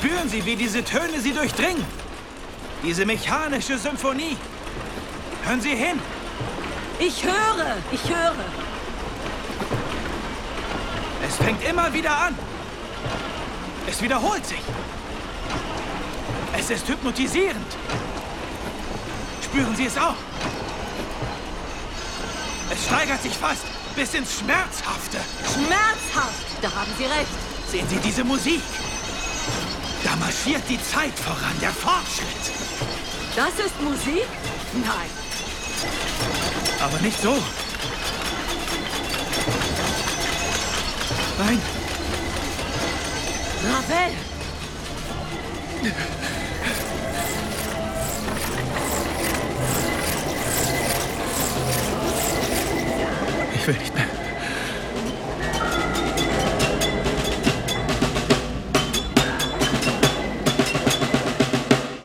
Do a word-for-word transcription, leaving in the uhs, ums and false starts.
Spüren Sie, wie diese Töne Sie durchdringen. Diese mechanische Symphonie. Hören Sie hin. Ich höre, ich höre. Es fängt immer wieder an. Es wiederholt sich. Es ist hypnotisierend. Spüren Sie es auch? Es steigert sich fast bis ins Schmerzhafte. Schmerzhaft, da haben Sie recht. Sehen Sie diese Musik? Da marschiert die Zeit voran, der Fortschritt. Das ist Musik? Nein. Aber nicht so. Nein. Ravel!